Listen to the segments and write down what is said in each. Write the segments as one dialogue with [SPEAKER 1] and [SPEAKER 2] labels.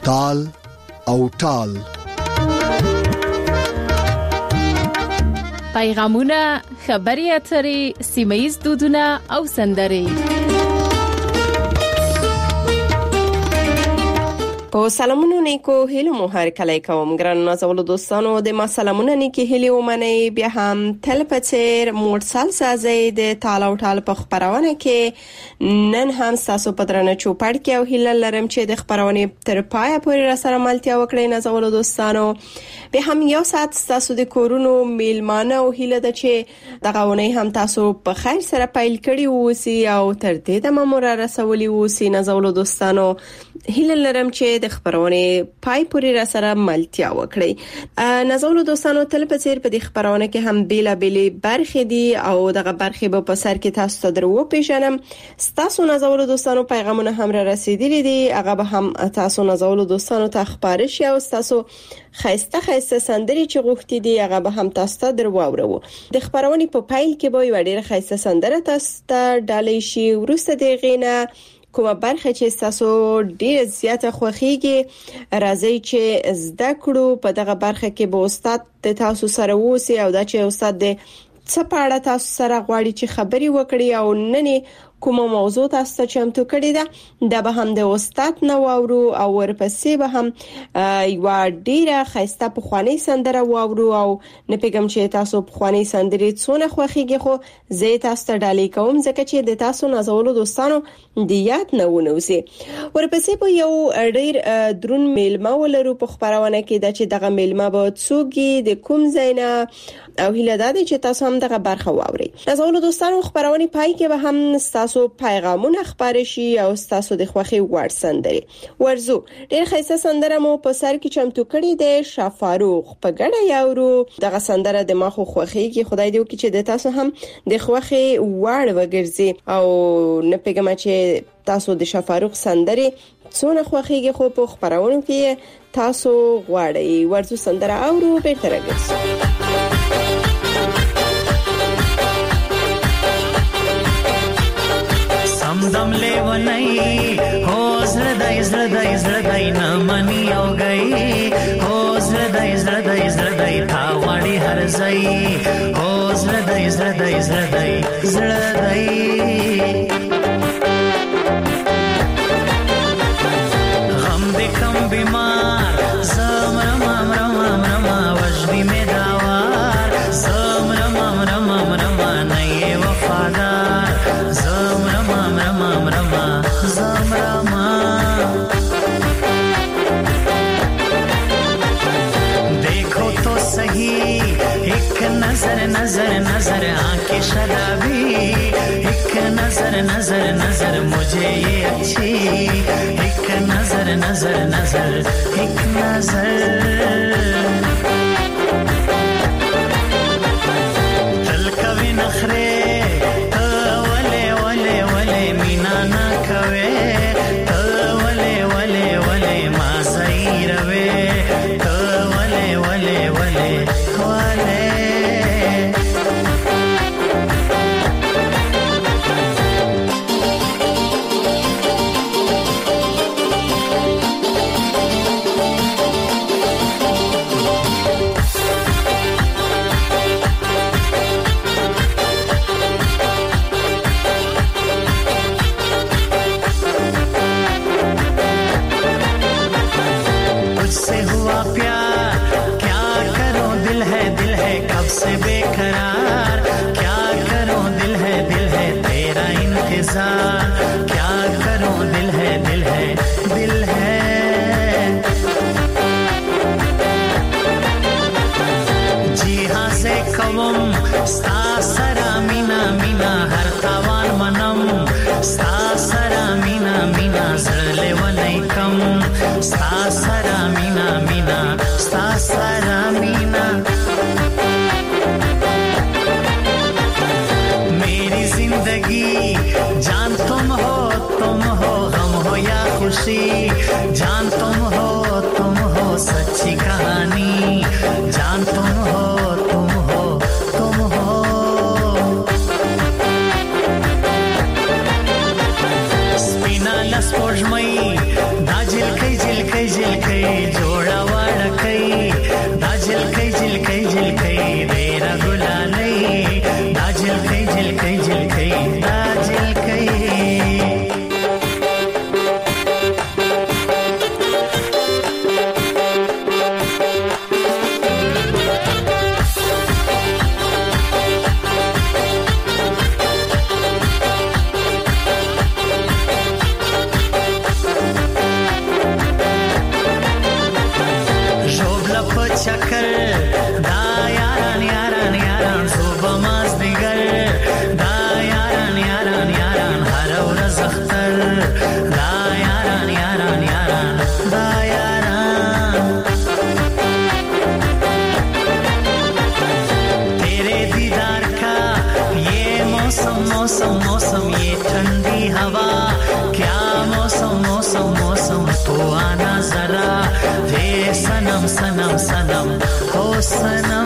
[SPEAKER 1] تال او ټال.
[SPEAKER 2] پیغامونه، خبري اترې، سیمه‌ییز دودونه او سندرې.
[SPEAKER 3] په سلامونو نیکو هیلو مو هر کله کوم ګران نازولو دوستانو د ما سلامونه نیکی هیلو ومني. بیا هم تل پچیر موټسال سازي د تال او ټال په خبرونه کې نن هم تاسو په درنه چوپړ کې او هیله لرم چې د خبرونه تر پایه پورې را سره ملتیا وکړئ نازولو دوستانو. به هم یو ساعت تاسو د کورونو میلمانه او هیله د چې دغه ونی هم تاسو په خیر سره پیل کړی ووسی او تر دې د مامور رسولي ووسی نازولو دوستانو. هیله لرم چې د خبرونه پای پورې را سره ملتیا وکړي. نازولو دوستانو تل په څیر په دې خبرونه کې هم بیلا بیلي برخې دي او دغه برخې په سر کې تاسو ته درو پیژنم. تاسو نازولو دوستانو پیغامونه هم را رسیدلي دي، هغه به هم تاسو نازولو دوستانو ته خبرش یا تاسو خیسته سندري چې غوښتي دي هغه به هم تاسو ته درواورو. د خبرونه په پایل کې به یو ډېر خیسته سندره تاسو ته ډالې شي. ورسته د غینه کومه برخه چې تاسو ډیر زیاته خوخیږي راځي چې زده کړو په دغه برخه کې به استاد د تاسو سره ووسی او دا چې استاد د څپاړه تاسو سره غواړي چې خبري وکړي او نن کومه موضوع تاسو ته چمتو کړی ده دا به هم د استاد نو اورو او ورپسې به هم یو ډیره خسته په خواني سندره واورو او نه پیغام چې تاسو په خواني سندري څونه خوخیږي خو زه تاسو ته ډالې کوم ځکه چې د تاسو نازولو دوستانو د یاد نه ونوسي. ورپسې په یو ډیر درون میلمه ولرو په خبرونه کې دا چې دغه میلمه به څوګي د کوم زینا او هیله ده چې تاسو هم دغه برخه واوري. نازولو دوستانو خبرونه پای کې به هم تاسو پیغامونه خبرې شي او تاسو د خوخي وړ سندري ورزو. ډېر خیسه سندره مو په سر کې چمتو کړی دی شافاروخ په ګډه یاورو. دغه سندره د ما خو خوخيږي، خدای دې وکړي چې د تاسو هم د خوخي وړ وګرځي او نه پیغام چې تاسو د شافاروخ سندري څونه خوخيږي خو په خبرونو کې تاسو غواړئ ورزو سندره اورو به تر راګرځي.
[SPEAKER 4] دم لیونی هو زړدای نه منی او گئی هو زړدای تا وړي هر ځای هو زړدای غم دې کم بیمار زم وجدی می داوار زم نه وفادار زم देखो तो सही एक नजर आंखें शराबी एक नजर मुझे ये अच्छी एक नजर एक नजर दिल कभी नखरे वले मीना ना कवे वले मा सही रवे वले से हुआ प्यार क्या करो दिल है कब से बेकरार क्या करो दिल है तेरा इंतजार क्या करो दिल है जी हाँ से कवम सा सरा मीना हर तावान मनम सा सरा मीना जड़ले वनई कम सा सरा मीना मेरी जिंदगी जान तुम हो गम हो या खुशी जान तुम हो सच्ची कहानी जान तुम हो स्पिना लस्पोजमई दा झिलकै جوړه وړکۍ دا جلکۍ جلکۍ جلکۍ ډېره ګلالۍ دا جلکۍ جلکۍ جلکۍ دا جلکۍ چکر دا یاران یاران یاران صبح مازدیګر دا یاران یاران یاران هر ورځ اختر دا یاران یاران یاران دا یاران تیرے دیدار کا یہ موسم موسم موسم یہ ٹھنڈی ہوا کیا موسم موسم موسم تو آنا ذرا ہے سنم سنم سنم او سنم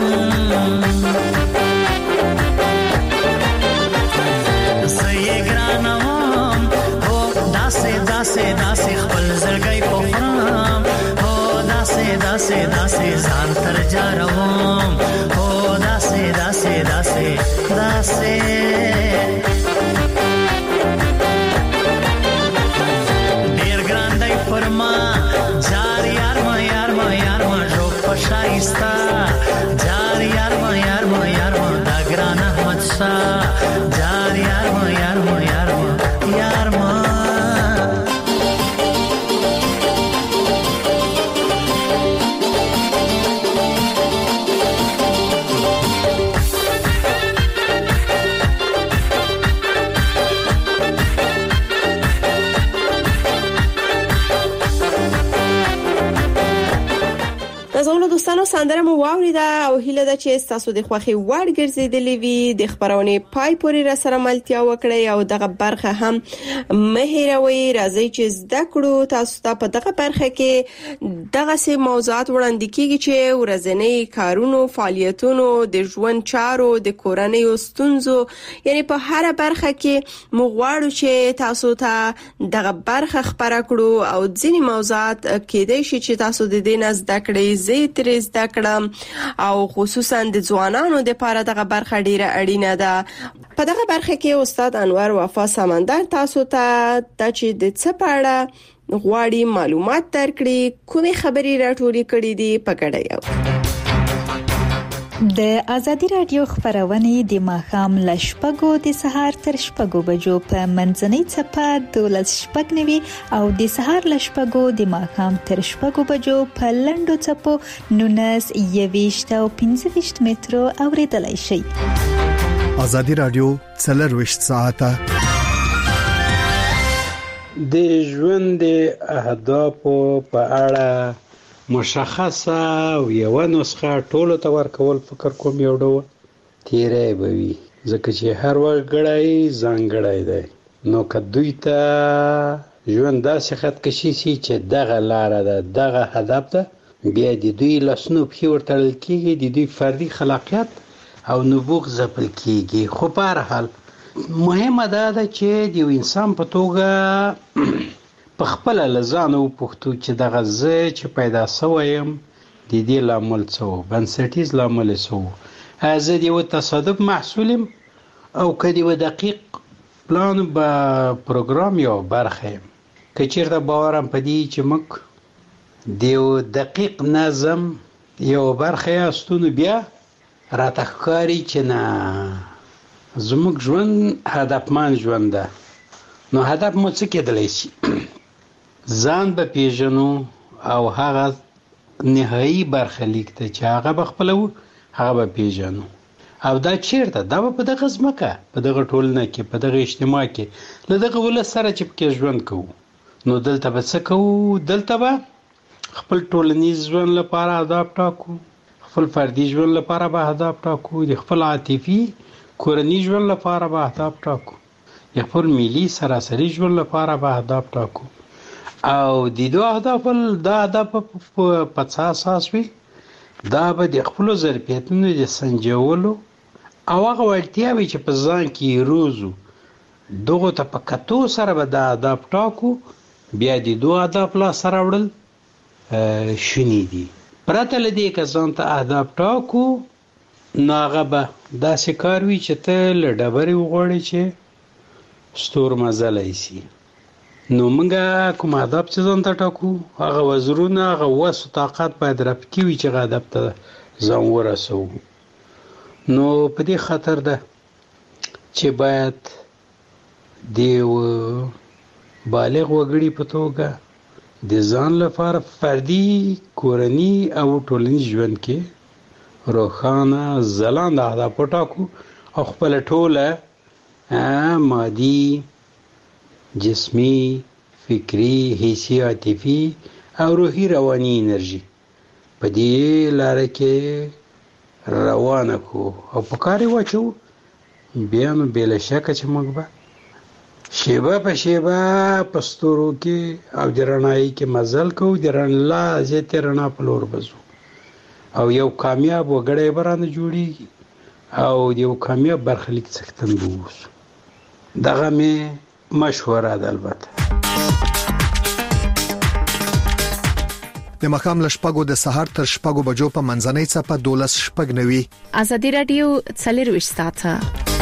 [SPEAKER 4] زه ګرانم او داسې داسې داسې خپل زړګی پخرم او داسې داسې داسې ځان تر جاروم او داسې داسې داسې داسې ډیر ګران دی فرما جار یار ما یار ما یار ما جو پشایستا جار یار ما یار ما یار ما دا ګران احمد شاه جار یار ما یار ما یار ما یار ما
[SPEAKER 3] دوستانو سندره مو واوریده او هیله ده چې تاسو د خوخي وړ ګرځیدلې وي د خبرونه پای پورې را سره ملتیا وکړي او دغه برخه هم مهیروي راځي چې زده کړو تاسو ته په دغه برخه کې دغه سه موضوعات وړاندې کیږي چې ورځنی کارونو فعالیتونو د ژوند چارو د کورنۍ ستونزو یعنی په هر برخه کې مو غواړو چې تاسو ته دغه برخه خبره کړو او ځینی موضوعات کېدای شي چې تاسو د دې نه زده کړئ زه زده کړم او خصوصا د ځوانانو لپاره دغه برخه ډیره اړینه ده. په دغه برخه کې استاد انور وفا سمندر تاسو ته د چې د څه په اړه غواړي معلومات درکړي کومې خبرې راټولې کړې دي په ګډه یو
[SPEAKER 5] د ازادي رادیو خبرونه د ماخام لشپګو د سهار تر شپګو بجو په منځنۍ چپه 12:09 او د سهار لشپګو د ماخام تر شپګو بجو په لندو چپو 19 او 15 مترو اوریدلای شي.
[SPEAKER 1] ازادي رادیو 24 ساعته
[SPEAKER 6] د ژوند اهداف په اړه مشخصه او یو نسخه ټولو ته ورکول فکر کوم یو ډول تیرې بوي ځکه چې هر وګړی ځانګړی دی نو کدوې ته ژوند داسې خط کشي سي چې دغه لار ده دغه هدف ده بیا د دوی لاسنو په ورتل کېږي د دوی فردي خلاقیت او نبوغ زپل کېږي. خو په هر حال مهمه ده چې د انسان په توګه په خپل لزانو پښتو چې دغه زه چې پیدا سویم د دې لامل څه بنسټیز لامل څه زه د یو تصادف محصولم او کدی و دقیق پلان به پروګرام یو برخه کچیرته باورم پدې چې موږ د یو دقیق نظم یو برخه استونو بیا راتخکاری چې نه زموږ ژوند هدفمند ژوند ده نو هدف مو څه کېدلی شي ځان به پیژنو او هغه نهایی برخه لیکته چې هغه بخپلو هغه به پیژنو او دا چیرته دا په دغه ځمکه په دغه ټولنه کې په دغه اجتماع کې لدغه ول سره چې پکې ژوند کوو نو دلته به څه کوو دلته به خپل ټولنیز ژوند لپاره اهداف ټاکو خپل فردي ژوند لپاره به اهداف ټاکو د خپل عاطفي کورنی ژوند لپاره به اهداف ټاکو خپل ملي سراسري ژوند لپاره به اهداف ټاکو او د دوه اهداف دا هدف په اساس وي دا به د خپل ظرفیتونو د سنجولو او هغه وړتیاوي چې په ځان کې روزو دغه ته په کتو سره به دا اهداف ټاکو بیا د دوه اهداف لا سره وړل شونی دي. پرته له دې که ځان ته اهداف ټاکو نو هغه به داسې کار وي چې ته له ډبرې وغواړې چې ستور مزلی سي. نو موږ کوم اهداف چې ځان ته ټاکو هغه وزرونه هغه وس او طاقت باید رافقي وي چې هغه هدف ته ځان ورسوو. نو په دې خاطر ده چې باید د بالغ وګړي په توګه د ځان لپاره فردي، کورني او ټولنیز ژوند کې روښانه ځلانده اهداف وټاکو او خپله ټوله مادي، جسمي، فکري، حسي، عاطفي او روحي رواني انرژي په دې لاره کې روانه کو او په کار واچو. بیا نو بلا شکه چې موږ به شیبه په شیبه په ستورو کې او د رڼایي کې مزل کوو، د لا زیاتې رڼا په لور بځو او یو کامیاب وګړی به رانه جوړېږي او د یو کامیاب برخلیک څښتن به اوسو. دغه مې مشوره ده. البته
[SPEAKER 1] د ماښام له 6 د سهار تر 6 بجو په منځنۍ څپه 12:09
[SPEAKER 2] ازادي رادیو 24 ساعته.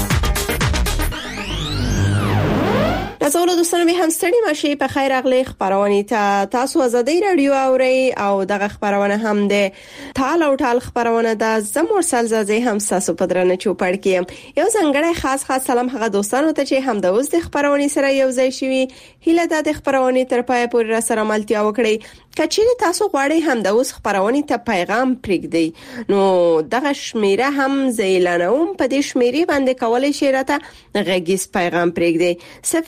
[SPEAKER 3] نازولو دوستانو به هم ستړي ماشي په خیر اغلی خبرونه تاسو ازادي رادیو اوري او دغه خبرونه هم د ټال او ټال خبرونه د زمور سلزازي هم تاسو په درنه چوپړ کې یو څنګه خاص سلام هغه دوستانو ته چې هم د اوس د خبرونه سره یو ځای شوي. هیله د خبرونه تر پای پورې را سره ملتیا وکړي. کچېره تاسو غواړئ هم د اوس خبرونه ته پیغام پرېږدئ نو دغه شمیره هم زیلانوم په دې شمیره باندې کولای شئ راته غږیز پیغام پرېږدئ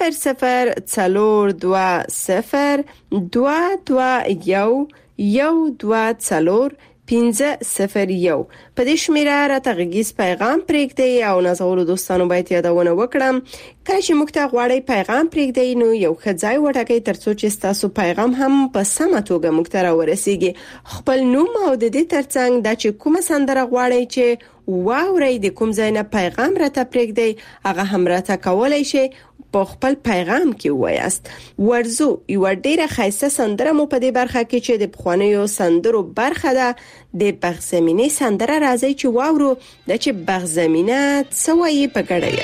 [SPEAKER 3] 00202221 501 په دې شمیره راته غږیز پیغام پرېږدئ او نازولو دوستانو باید یادونه وکړم کله چې موږ ته غواړئ پیغام پرېږدئ نو یو ځای وټاکئ ترڅو چې تاسو پیغام هم په سمه توګه موږ ته راورسیږي. خپل نوم او د دې ترڅنګ د چې کومه سندره غواړئ چې واورئ د کوم ځای نه پیغام راته پرېږدئ هغه هم راته کولای شئ په خپل پیغام کې وایست. ورزو یو ډیره خاصه سندره مو په دې برخه کې چې د بخوانیو سندرو برخه ده د بغزمینه سندره راځي چې واورو د چې بغزمینه څه وایي په ګډه.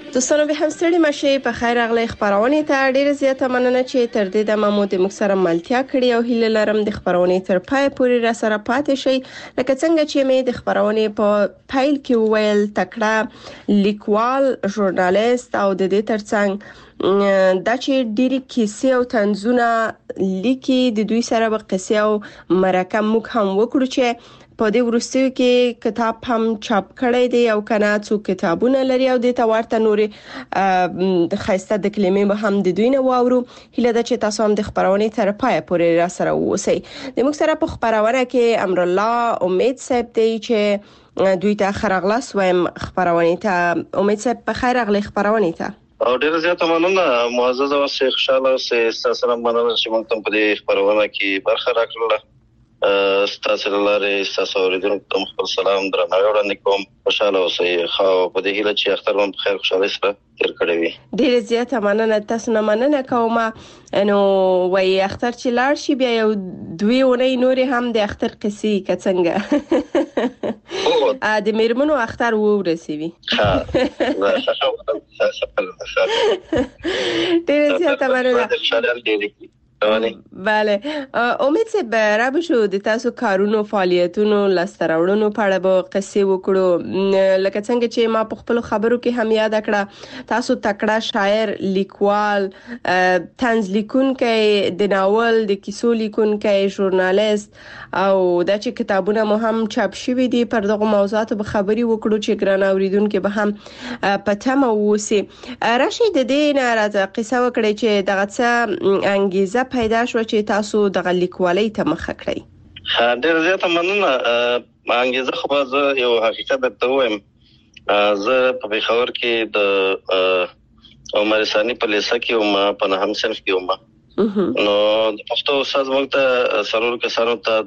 [SPEAKER 3] دوستانو به هم ستړي مشه په خیر اغلی خبرونه ته ډیره زیاته مننه چې تر دې د مامود مکسره ملتیا کړی او هیله لرم د خبرونه تر پای پورې را سره پاتې شي لکه څنګه چې مې د خبرونه په پایل کې ویل تکړه لیکوال ژورنالیست او د دې ترڅنګ دا چې ډیری کیسې او طنزونه لیکي د دوی سره په قصې او مرکه موږ هم وکړو چې په دې ورستیو کې کتاب هم چاپ کړی دی او کنه څو کتابونه لري او د تورته نورې خاصه د کلمې به هم د دوی نه واورو هله د چې تاسو هم د خبرونه تر پای پورې را سره اوسئ د موږ سره په خبرونه کې امر الله امید صاحب دی چې دوی ته خرغلاس وایم خبرونه ته امید صاحب په خیر اغلی خبرونه ته
[SPEAKER 7] او ډیره زیاته مننه معزز او خوشاله اوسئ تاسو مننه چې موږ ته په دې خبرونه کې برخه راکړه ستاسو لاره تاسو اوریدونکو ته خپل سلام درناوی وړاندې کوم خوشاله اوسئ خو په دې هیله چې اختر هم خیر خوشاله سره تیر کړی وي
[SPEAKER 3] ډیره زیاته مننه تاسو نه مننه کوم نو وای اختر چې لاړ شي بیا یو دوی ونې نور هم د اختر قصې کڅنګ د میرمنو اختر ورسېوي ډیره زیاته مننه بله امید سه به بشو د تاسو کارونو فعالیتونو لاستراوړونو په اړه به قصې وکړو لکه څنګه چې ما په خپل خبرو کې هم یاد کړه تاسو تکړه شاعر لیکوال طنز لیکونکی د ناول د کیسو لیکونکی ژورنالیست او دا چې کتابونه مو هم چاپ شوي دي پر دغه موضوعاتو به خبري وکړو چې ګران اوریدونکو به هم پټه ووسی راشي د دې نه راځه قصه وکړي چې دغه څه انګیزه پیدا شو چې تاسو د لیکوالۍ ته مخه کړئ
[SPEAKER 7] ډېر زیاته مننه انګیزه خو زه یو حقیقت درته وایم زه په پېښور کې د عمر ثانی په لیسه کې ما په نهم صنف کې نو د پښتو استاد موږ ته سرور کسانو ته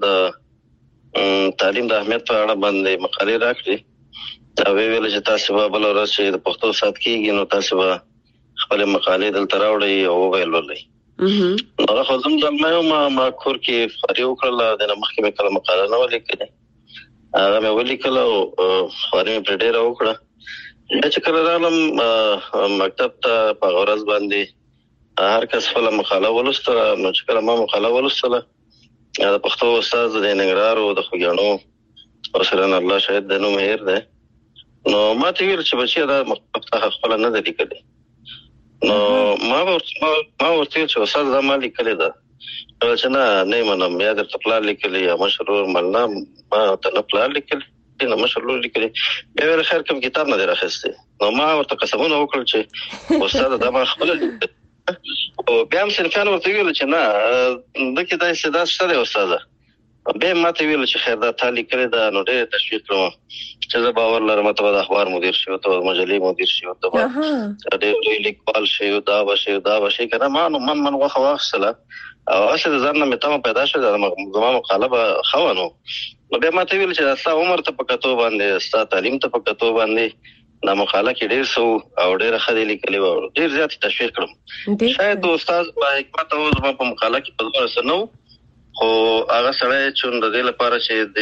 [SPEAKER 7] د تعلیم د اهمیت په اړه باندې مقالې راکړي دا ویل چې تاسو به بل ورځ چې د پښتو استاد کېږي نو تاسو به خپل مقالې دلته راوړئ او ویلولئ نو خو زم دلته ما کور کې فاریو کړل د مخکې مې کله مقاله نه ولیکله هغه مې ولیکله او فارې په ډېر وکړه چې کله رالم مکتب ته په غرض باندې هر کس خپل مقاله ولوستله نو چې کله ما مقاله ولوستله د پښتو استاد د ننګرهار او د خوږیاڼو او سره الله شاید د نوم هیر ده نو ما ته ویل چې بچي دا مقطع خپل نه دی لیکلی نو ما ورته چې استاد دا ما لیکلی ده چې نه منم یا د پلان لیکلی یا مشرور ملنا ما ته نه پلان لیکلی نه مشرور لیکلی به ور خیر کوم کتاب نه درخسته نو ما ورته قسمونه وکړل چې استاد دا ما خپل او بیا هم صنفیان ورته ویل چې نه دغه د استعداد شته استاد به ما ته ویل چې خیر دا تعالی کړی دا نو ډېر تشویق کړم چې زه باور لرم ته د اخبار مدیر شو ته مجلې مدیر شو ته ډېر لیکوال شو دا وشي کنه ما نو من واخه واخصله او اصل ځان نه مته پیدا شو د زما مقاله به خوانو نو به ما ته ویل چې تاسو عمر ته پکاتو باندې تاسو تعلیم ته پکاتو باندې دا مقاله کې ډېر سو او ډېر خدي لیکلي و ډېر زیات تشویق کړم شاید استاد با حکمت او زما په مقاله کې په ځوره سنو خو هغه سره چې د دې لپاره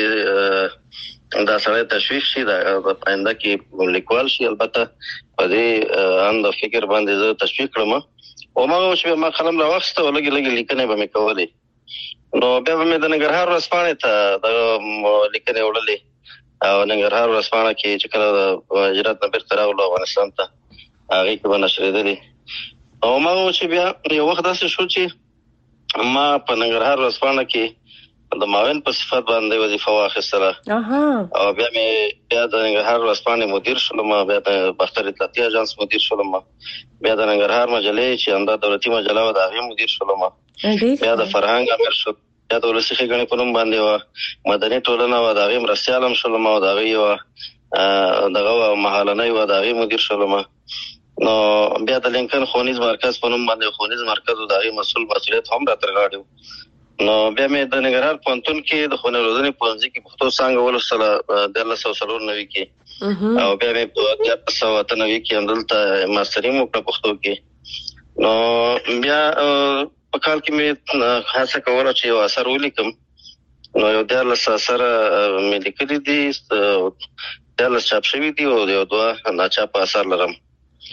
[SPEAKER 7] چې دا سره تشویق شي دا پاینده کې لیکوال شي البته په دې اند فکر باندې زه تشویق کړم او ما چې ما قلم راوخسته ولګي لیکنه به مې کولې نو بیا مې د ننګرهار ورځپاڼې ته د لیکنه وړلې او ننګرهار ورځپاڼه کې چې کله د هجرت نه بیرته راغلو افغانستان ته هغه کې به نشریدلې او ما چې بیا یو وخت داسې شو چې ما په ننګرهار ورځپاڼه کې د معاون په صفت باندې وظیفه واخیستله او بیا د ننګرهار ورځپاڼې مدیر شولم بیا د باختر اطلاعاتي اژانس مدیر شولم بیا د ننګرهار مجلې چې انده دولتي مجله و د هغې مدیر شولم بیا د فرهنګ امیر شو بیا د ولسي ښېګڼې په نوم باندې وه مدني ټولنه وه د هغې مرستیال هم شولم او د هغې یوه دغه مهالنۍ وه د هغې مدیر شولم نو بیا د لینکن ښوونیز مرکز په نوم باندې ښوونیز مرکز د هغې مسؤلیت هم راته راغلی نو بیا مې د ننګرهار پوهنتون کې د ښوونې روزنې پوهنځي کې پښتو څانګه ولوستله 1994 کې او بیا مې په 1998 کې همدلته ماسټري مو کړه پښتو کې نو بیا په کال کې مې هڅه کوله چې یو اثر ولیکم نو یو 14 اثر مې لیکلي دي 14 چاپ شوي دي او یو 2 ناچاپ اثر لرم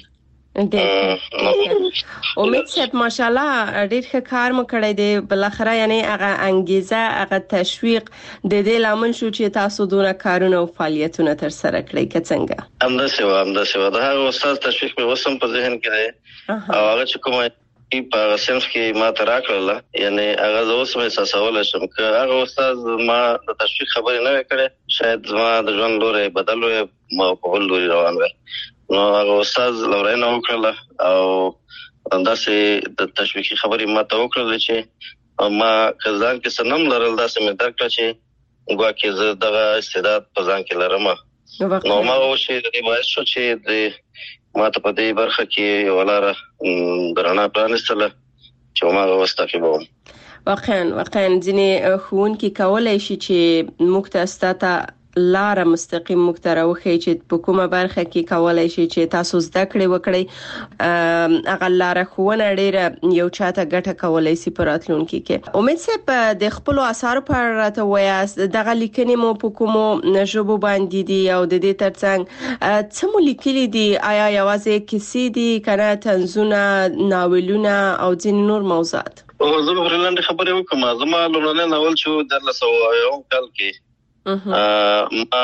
[SPEAKER 3] امید صاحب ماشاءالله ډیر ښه کار مو کړی دی بلخره یعنی هغه انګیزه هغه تشویق د دې لامل شو چې تاسو دونه کارونه او فعالیتونه تر سره کړی که څنګه
[SPEAKER 7] همدا دا هغه استاد تشویق مې وسم په ذهن کې دی او هغه چې کومه په صنف کې ما ته راکړله یعنی هغه اوس مې احساسول شم چې هغه استاد ما د تشویق خبرې نه وکړي شاید ما د ژوند لوري بدل وي ما په بل لوري روان وي نو هغه استاد لورینه وکړه او انداسې د تشویقي خبرې ما ته وکړه چې ما کزان کې سنم لرل داسې مې درک کړ چې ګواکې زه دغه استعداد په ځان کې لرم نو ما وشي د دې باعث شو چې د ما ته په دې برخه کې ولاره درنه پرانستله چې ما واستفیدوم
[SPEAKER 3] واقعا ځینې ښوونکي کولای شي چې موږ ته ستاسو لاره مستقیم موږ ته راوخی چې په کومه برخه کې کولای شي چې تاسو زده کړې وکړئ هغه لاره ښوونه ډیره یو چاته ګټه کولای شي په راتلونکي کې امید صاحب د خپل اثر په اړه راته وایاست دغه لیکنې مو په کومو ژبو باندې دي او د دې ترڅنګ څه مو لیکلي دي آیا یوازې کیسې دي کنه طنزونه ناولونه او ځین نور موضوعات
[SPEAKER 7] زه به لاندې خبرې وکم زما لومړنی ناول چې 1901 کال کې ما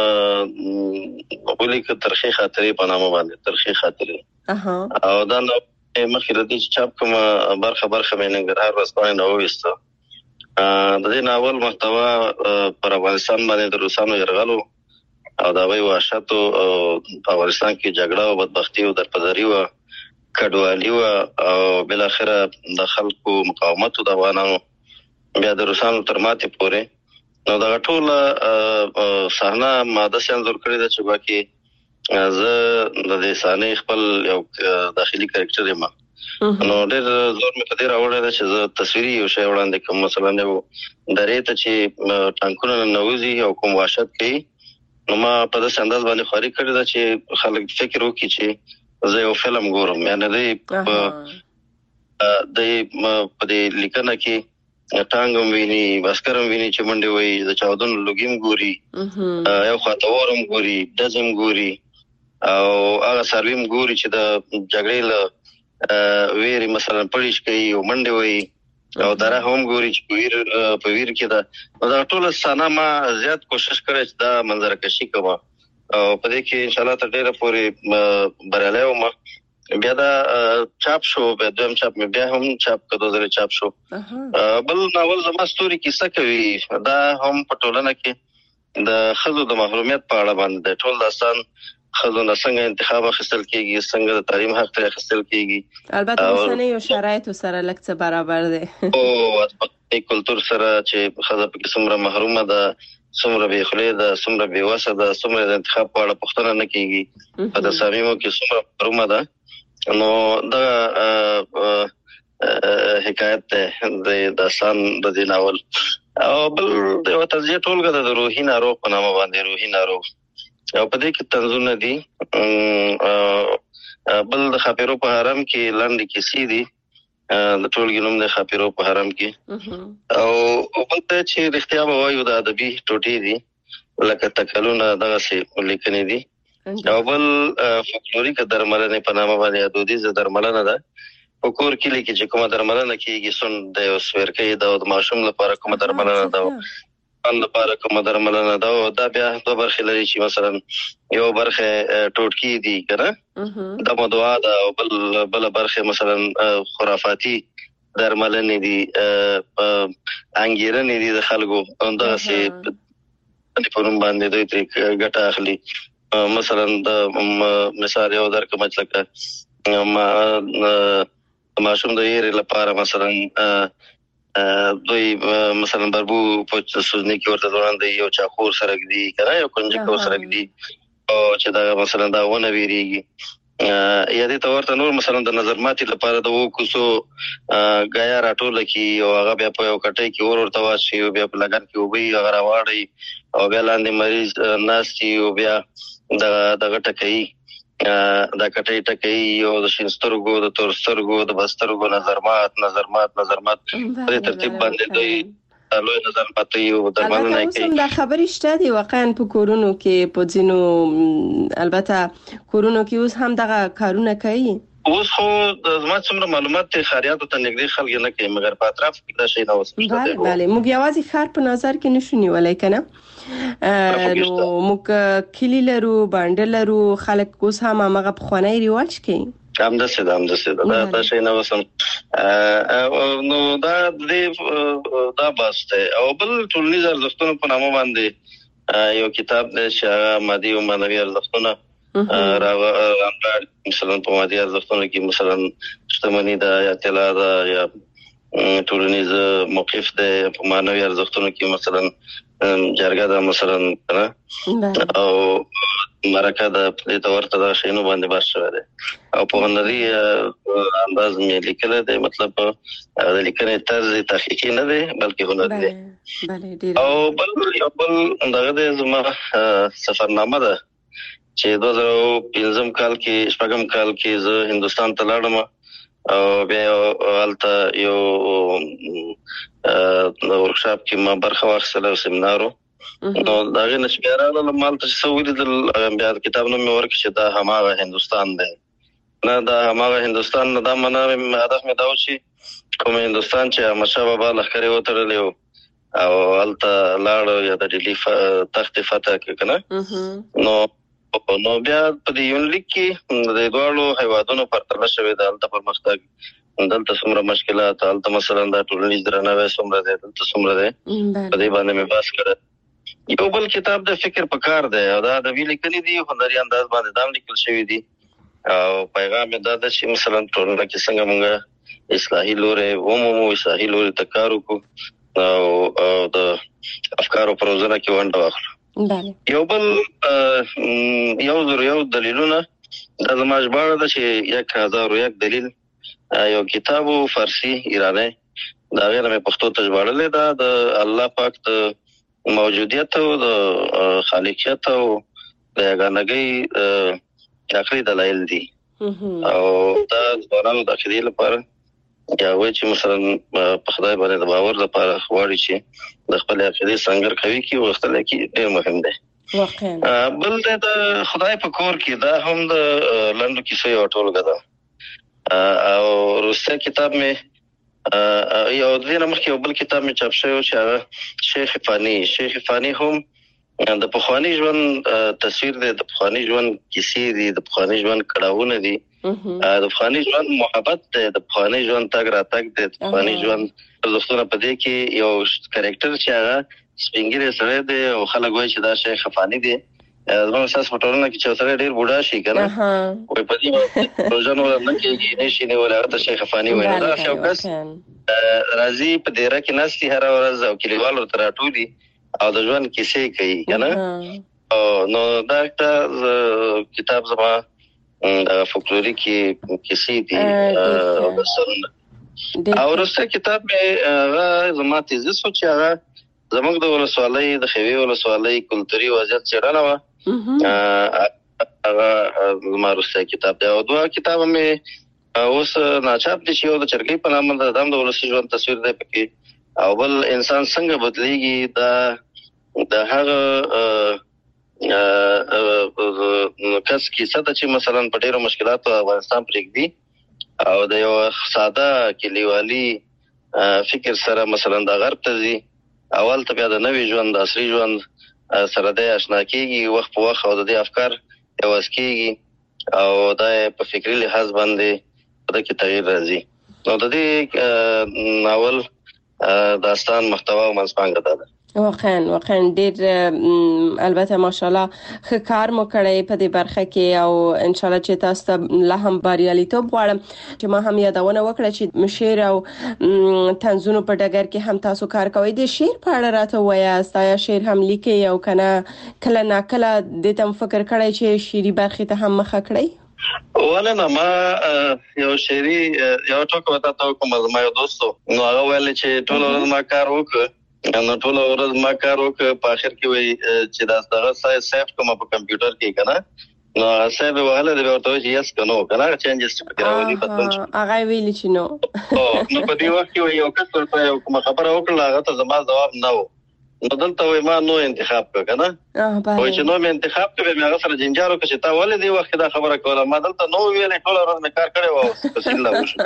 [SPEAKER 7] ولیک ترخی خاطرې په نامه باندې ترخی خاطرې او دا نو مخکې د دې چاپ کوم برخه مې ننګرهار ورځپاڼې نو وېسته د دې ناول محتوا پر افغانستان باندې د روسانو یرغل او دا وی وحشت او په افغانستان کې جګړه او بدبختی او درپدری او کډوالي او بل اخره د خلکو مقاومت او د افغانانو بیا د روسانو تر ماتې پورې نو دا ټول صحنه ماده څنګه کړی دا چې باقي زه د دې صحنه خپل یو داخلي کریکټر یم نو ډېر زور مې په دې راوړی دا چې زه تصویري یو شی وړاندې کوم مثلا یو درې ته چې ټانکونه نوځي او کوم وحشت کوي نو ما په داسې انداز باندې خوري کړی دا چې خلک فکر وکړي چې زه یو فلم ګورم یعنی د په دې لیکنه کې ټانګم ویني باسکرم ویني چې منډه وي د چاودن لوګیم ګوري یو خاطورم ګوري دزم ګوري او هغه سرویم ګوري چې د جګړې له ویری مثلا پړیش کوي او منډه وي او دره هم ګوري چې په ویر کې دا ټول سنا ما زیات کوشش کړی چې دا منظر کشي کوم او په دې کې ان شاء الله تر ډیره پورې بریالي وم بیا دا چاپ شو بیا دویم چاپ مې بیا هم چاپ کړو زره چاپ شو بل ناول زما ستوري کیسه کوي دا هم په ټولنه کې د خزو د محرومیت په اړه باندې ټول داستان خزو نه څنګه انتخاب اخیستل کیږي څنګه د تعلیم حق ته اخیستل کیږي
[SPEAKER 3] البته اوسنۍ یو شرایط سره لکه برابر دي
[SPEAKER 7] او د کلچر سره چې خزه په څومره محرومه ده څومره به خلې ده څومره به وسه ده څومره د انتخاب په اړه پوښتنه نه کیږي په د سامیمو کې څومره محرومه ده نو دا حکایت ده د داستان د دې ناول او بل د یو تجزیه ټولګه د روحي ناروغ په نامه باندې روحي ناروغ او په دې کې طنزونه دي بل د خاپیرو په حرم کې لاندې کیسې دي د ټولګي نوم د خاپیرو په حرم کې او بل ته چې رښتیا به وایو د ادبي ټوټې دي لکه تکلونه دغه څه لیکنې دي او بل فولکلوریک درملنه په نامه باندې دودیزه درملنه ده په کور کې لیکي چې کومه درملنه کیږي سن د وسورکې د ماشوم لپاره کومه درملنه ده ان لپاره کومه درملنه ده او دا بیا دوه برخې لري چې مثلا یو برخه ټوټکی دي کنه د مدوا ده او بل برخه مثلا خرافاتي درملنه دي انګیرنه دي د خلکو اندغه سي په نوم باندې دوی تر ګټه اخلي مثلا د مثال یو درکه مطلقه ماشوم د یری لپاره مثلا دوی مثلا بربو په سوزنی کې ورته وړاندې یو چاخور سره دی کنه یو کنجکو سره دی او چې دا مثلا دا ونه ویریږي یا دې تورته نور مثلا د نظر ماتي لپاره د وکوسو غیا راټول کی او هغه بیا په یو کټي کې ورته واشي او بیا په لګن کې وبي هغه راوړي او بیا لاندې مریض ناشتي او بیا د غټکې دا کټي ټکې او د شینسترګو د تورسترګو د بسترګو نظر مات په ترتیب باندې دوی لوی نظر پاتې یو درملنه کوي.
[SPEAKER 3] اوس دا خبرې شته دی واقعا په کورونو کې په ځینو البته کورونو کې اوس هم دغه کارونه کوي.
[SPEAKER 7] اوس خو زما څومره معلومات ته خاریاتو ته نږدې خلک نه کوي مګر په اطراف کې دا شی نه وسه.
[SPEAKER 3] بله موږ یوازې خار په نظر کې نشو نیولای کنه. نو موږ کلی لرو باندې لرو خلک اوس هم هغه په خوانی ریواج کوي. همداسې دا شی نه وسم.
[SPEAKER 7] نو دا بس ته او بل ټولنیز ارزښتونه په نامه باندې یو کتاب دی چې مادي او معنوي ارزښتونه راغلی مثلا په مادي ارزښتونو کې مثلا شتمني ده یا طلا ده یا ټولنیز موقف ده، په معنوي ارزښتونو کې مثلا جرګه ده مثلا او مرکه ده، په دې ورته دا شی نو باندې بحث شوی دی او په هنري انداز مې لیکل دی، مطلب د لیکنې طرز تحقیقي نه دی بلکې هنري دی. او بل دغه د زما سفرنامه ده چې 2015 کال کې شپږم کال کې زه هندستان ته لاړم او بیا هلته یو ورکشاپ کې ما برخه واخیستله او سیمینارو. نو دا غي نشګاره له مال ته څو ویل بیا کتاب نوم مې ورکړ چې دا هماغه هندستان دی. نه دا هماغه هندستان نه، دا معنا هدف مې دا و چې کوم هندستان چې احمدشاه بابا لښکرې وتړلې او هلته لاړ یا د ډیلي تخت فتح کړ کنه. نو بیا په دې یونلیک کې د دوړو هیوادونو پرتله شوی د هلته پرمختګ، دلته څومره مشکلات، هلته مثلا دا ټولنیز درناوی څومره دی، دلته څومره دی، په دې باندې مې بحث کړی. یو بل کتاب د فکر په کار دی او دا د وی لیکنې دي هنري انداز باندې دام لیکل شوی دی او پیغام دا د چې مثلا ټولنه کې څنګه موږ اصلاحي لوري ومو اصلاحي لوري ته کار وکړو او د افکارو پروژه کې ونډه واخلو. یو بل یو دلیلونه د زما ژباړه ده چې 1001 دلیل یو کتاب فارسی ایرانی دا غیر مې پښتو ته ژباړلې ده د الله پاک د موجودیت او د خالقیت او د یګانګۍ عقلي دلایل دي او دا ځوانانو د عقیدې لپاره یا وایي چې مثلا په خدای باندې د باور لپاره غواړي چې د خپل عقیدې څنګه کوي کې وختل کې ډېر مهم دی. بل د خدای په کور کې دا هم د لنډو کیسو یو ټولګه ده او روسي کتاب مې یو د مخکې یو بل کتاب مې چاپ شوی چې هغه شیخ فانی هم د پخوانی ژوند تصویر دی، د پخوانی ژوند کیسې دي، د پخوانی ژوند کړهونه دي، د پخوانی ژوند محبت دی، د پخوانی ژوند تګ راتګ دی، د پخوانی ژوند ارزښتونه. په دې کې یو کریکټر چې هغه سپینګیری سره دی او خلک وایي چې دا شیخ فانی دی. زما احساس په ټولنه کې چې سره ډیر بوډا شي کنه وای په دې پروژه نور نه کېږي نشي نه ولا ته شیخ فانی وایي. دا یو کس راځي په ډیره کې نستی هر ورځ او کلیوال ورته راټولي او د ژوند کیسې کوي کنه. نو دا کتاب زما د فولکلوریک کیسې دي او روسي کتاب مې هغه زما تیزس و چې هغه زموږ د ولسوالۍ د خوي ولسوالۍ کلتوري وضعیت څېړنه وه. هغه زما روسي کتاب دی او دوه کتاب مې اوس ناچاپ دي چې یو د چرګۍ په نامه د دام د ولسي ژوند تصویر دی پکې او بل انسان څنګه بدلیږي د هغه کس کیسه ده چې مثلا په ډیرو مشکلاتو افغانستان پرېږدي او د یو ساده کلیوالي فکر سره مثلا د غرب ته ځي، اول ته بیا د نوي ژوند د عصري ژوند سره د آشنا کېږي وخت په وخت او د دې افکار یواز کېږي او د په فکري لحاظ باندې په دې کې تغییر راځي. نو د دې ناول داستان محتوا او منځپانګه ده.
[SPEAKER 3] واقعا ډېر البته ماشاءالله ښه کار مو کړی په دې برخه کې او ان شاء الله چې تاسو ته لا هم بریالیتوب غواړم چې ما هم یادونه وکړه چې شعر او طنزونو په ډګر کې هم تاسو کار کوئ. د شعر په اړه راته وایاست، آیا شعر هم لیکي او کنه کله ناکله د تم فکر کړی چې شعري برخه ته هم مخه کړی؟
[SPEAKER 7] ولنه ما یو شعري یو ټوک وتا ته کوم زما یو دوستو نو هغه ویل چې ټول ورځ ما کار وکړ نو ټول ورځ ما کار وکړ په اخر کې وای چې دا څنګه سیف کوم په کمپیوټر کې کنه نو صاحب وهله د ورته چې یس کنو کنه چینجز چې پکې راوړي بدل شي
[SPEAKER 3] هغه ویل چې نو
[SPEAKER 7] نو په دې وخت کې یو کس ورته یو کوم خبره وکړه هغه ته زما جواب نه و نو دلته وای ما نو انتخاب کړه وای چې نو مې انتخاب کړې مې هغه سره جنجارو کې چې تا ولې دی وخت دا خبره کوله ما دلته نو ویلې ټول ورځ مې کار کړی و تفصیل لا وشو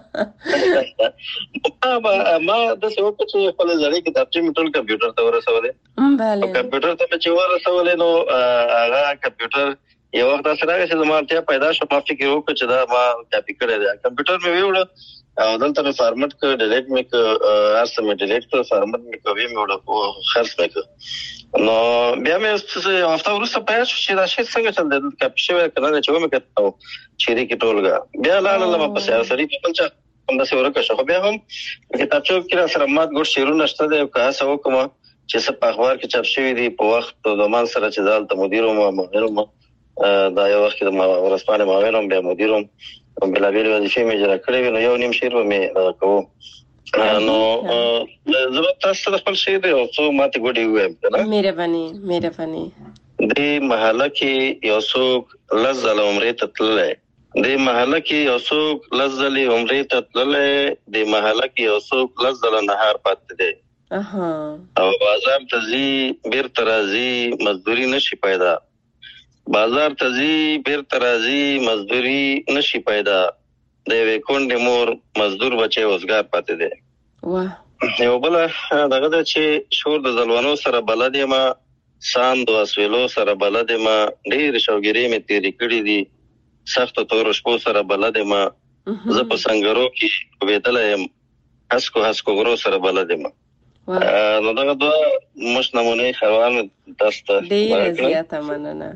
[SPEAKER 7] ما د څه وخت چې خپل ځړې کې د ټول کمپیوټر ته ورسولې
[SPEAKER 3] bale
[SPEAKER 7] کمپیوټر ته چې ورسولې نو هغه کمپیوټر یو وخت سره چې زما ته پیدا شو ما فکر وکړ چې دا ما کاپی کړی دی کمپیوټر مې ویوړ او دلته مې فارمټ کړ ډیلیټ مې کړ ارسه مې ډیلیټ کړ فارمټ مې کوي مې وړو خرڅ مې کړ نو بیا مې هفته وروسته پېښ چې دا شی څنګه چل دی کاپی شوی کړه چې و مې کړو چیرې کې ټولګه بیا لاله ما په سیاسي په بل چا هم د څورکه شو بیا هم کتابچو کې سره مات ګور شیرونه شته دی که هڅه وکم چې څه په اخبار کې چاپ شوی دی په وخت د مان سره چې ځال ته مدیر او مهرم دا یو وخت د ورسپانه ماوینم به مدیروم بلا بیل وظیفه مې جوړ کړې نو یو نیم شیر مې کوم نو زه تاسو ته خپل شی دی او څو ماته ګوډي وایم کنه مهرباني د محله کې یو څوک لزل عمره ته تللې د محله کې یو څوک لزل عمره ته تللې د محله کې یو څوک لزل نهار پاتې دی او بازار ته زی بیر ترازی مزدوری نشي پیدا بازار تزي بیر ترازی مزدوری نشي پیدا د وې کونډې مور مزدور بچي وزګار پاتې دي واه یو بل دغه چې شور د زلوانو سره بلد ما ساند او اسویلو سره بلد ما ډېر شوګری مې تیری کړی دي سخت تور شپو سره بلد ما زه په سنگرو کې وېدلم هسکو غرو سره بلد ما نو دغه دوه مش نمونه خروان دسته ډېر زیاته مننه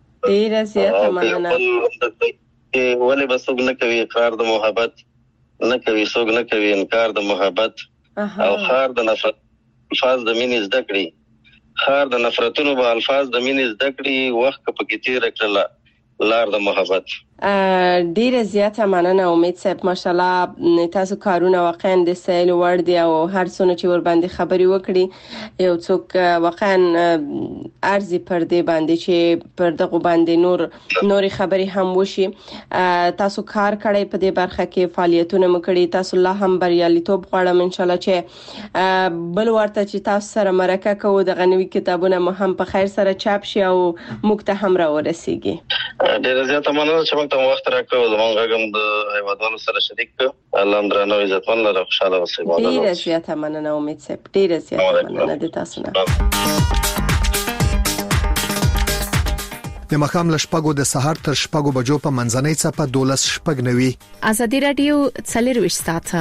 [SPEAKER 7] ولې بس څوک نه کوي اقرار د محبت نه کوي څوک نه کوي انکار د محبت او خار د نفرت الفاظ د مینې زده کړي خار د نفرتونو به الفاظ د مینې زده کړي وخت په کې تیر کړل لار د محبت
[SPEAKER 3] ډیره زیاته مننه امید صاحب ماشاءالله تاسو کارونه واقعا د سیل ور دي او هر څونه چې ور باندې خبري وکړي یو څوک واقعا ارزي پر دې باندې چې پر دغه باندې نور خبري هم وشي تاسو کار کړی په دې برخه کې فعالیتونه مکړي تاسو الله هم بریالیتوب غواړم ان شاء الله چې بل ورته چې تاسو سره مرکه کوو د غنوي کتابونه مو هم په خیر سره چاپ شي او موږ ته هم راورسیږي
[SPEAKER 7] ډیر زیاته مننه چې موږ ته وخت راکړو زموږ غږم د هیوادونو سره شریک الله درنو عزتمن لره خوشاله اوسئ
[SPEAKER 3] ډیر زیاته مننه امید صاحب ډیر زیاته مننه د تاسو نه
[SPEAKER 1] د مخام لشپګو د سهار تر شپګو بجو په منځنۍ څپه 12:09
[SPEAKER 2] ازادي رادیو 40 ساعته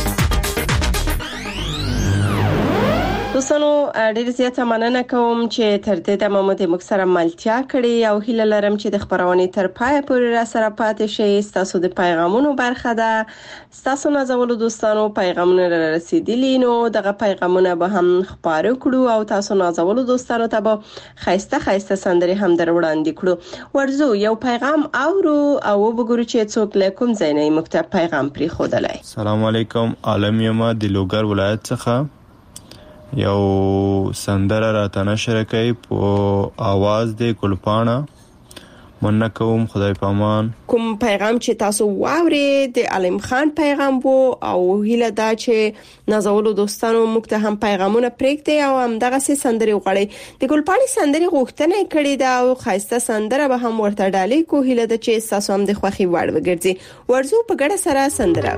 [SPEAKER 3] دوستانو ډیر زیاته مننه کوم چې تر دې دمه مو د مکسره ملتیا کړی او هیله لرم چې د خبرونه تر پای پورې را سره پاتې شئ تاسو د پیغامونو برخه ده تاسو نازولو دوستانو پیغامونه را رسیدلی نو دغه پیغامونه به هم خبرو کړو او تاسو نازولو دوستانو ته به خایسته سندري هم دروړاندې کړو ورزو یو پیغام اورو او وګورو چې څوک لیکم زینې مکتب پیغام پری خودلای
[SPEAKER 8] السلام علیکم عالم یما د لوګر ولایت څخه یو سندره راته نشر کوي په आवाज د ګلپاڼه مننه کوم خدای پامان
[SPEAKER 3] کوم پیغام چې تاسو واوري د علم خان پیغام وو او هیله دا چې نازولو دوستانو موږ ته هم پیغامونه پریږدي او هم دغه سندري وغړي د ګلپاڼې سندري غوښتنه کړې دا او خاصه سندره به هم ورته ډالې کو هیله دا چې تاسو هم د خوخي وړ وګرځي ورزو په ګډه سره سندره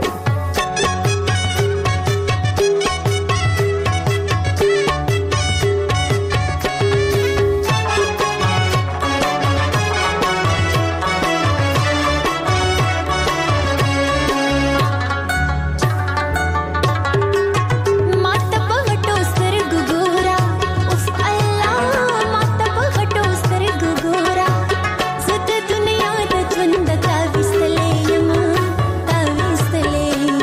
[SPEAKER 9] दुनिया त ژوند تا وستلې یم تا وستلې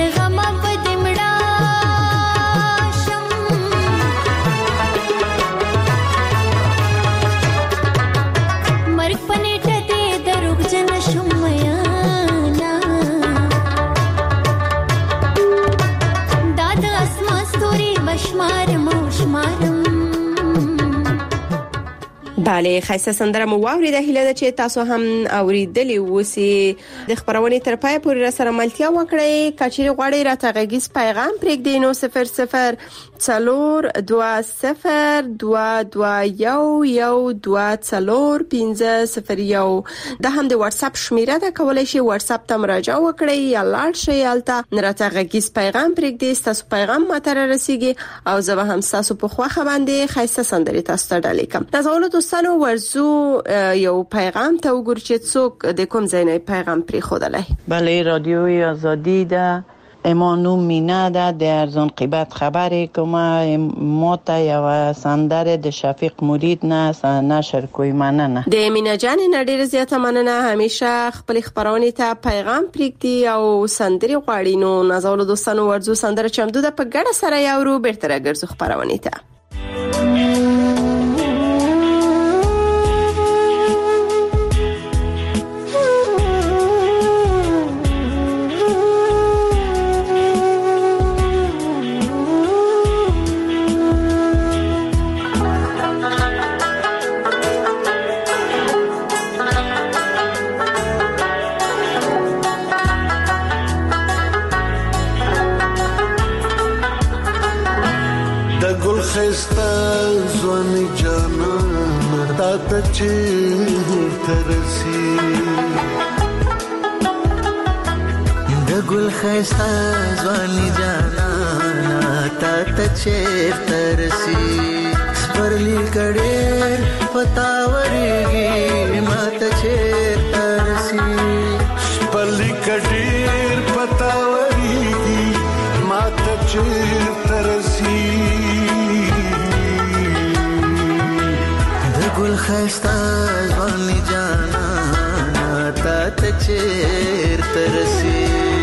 [SPEAKER 3] بله خیسته سندره مو واوریده هیله ده چې تاسو هم اوریدلی وسی د خبرونه تر پای پورې را سره ملتیا وکړئ کچېری غوړی را تغږیز پیغام پرېږدئ نو 00 څلور 20 221 124 501 دا هم د واتس اپ شمیره ده کولای شئ واتس اپ ته مراجعه وکړئ یا لاړ شئ الته را تغږیز پیغام پرېږدئ تاسو پیغام ماته رسیږي او زه به هم تاسو په خوخه باندې خیسته سندره تاسو ته ډالې کوم تاسو دوستانو ورزو یو پیغام ته وګورئ چې څوک د کوم ځای نه پیغام پرې خودلای
[SPEAKER 9] بله رادیوی آزادی ده امانو مینا ده د ارزان قیمت خبری کومه موته یو سندره د شفیق مرید نه نشر کوي مننه
[SPEAKER 3] د مینا جان نه ډیر زیاته مننه همیشه خپل خبرونه ته پیغام پرېږدي او سندري غواړي نو نازول دوستانو ورزو سندره چمدو ده په ګډه سره یو رو بیرته راګرځو خبرونه ته
[SPEAKER 10] زوانی جانا تا تا ترسی د ګل خيستا زوانی جانا تا تا ترسی سپرلی کډیر پتاوري ما ته ترسی سپرلی کډیر پتاوري ما ته ترسی ګل خستا ځواني جانا تا ته چیرته رسي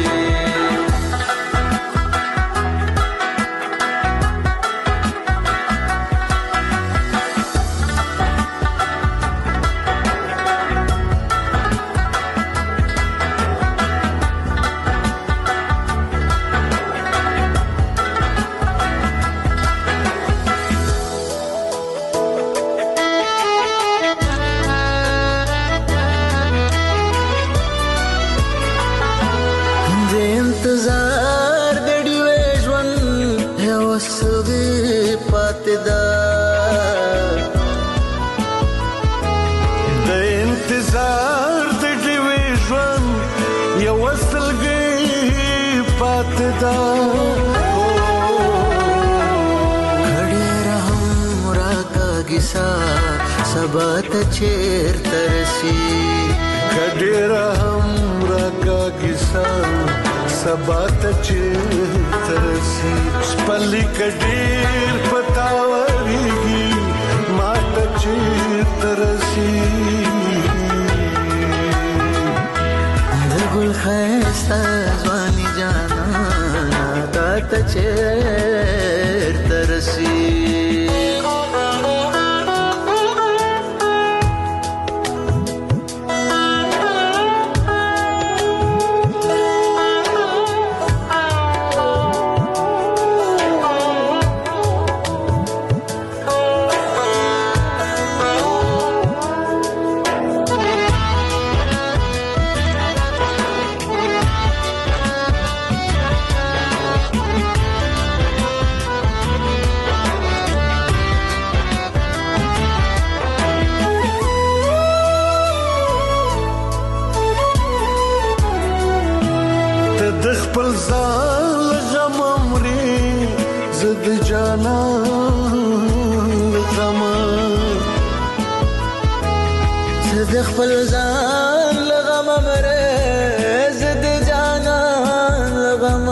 [SPEAKER 10] سبات چیر ترسی کډیر هم راکا کیسا سبات چیر ترسی سپلی کډیر پتاوريږي ما ته چیر ترسی د ګل خستا ځواني جانا تا ته چیر ترسی خپل ځان لغم مره زد جانا لغم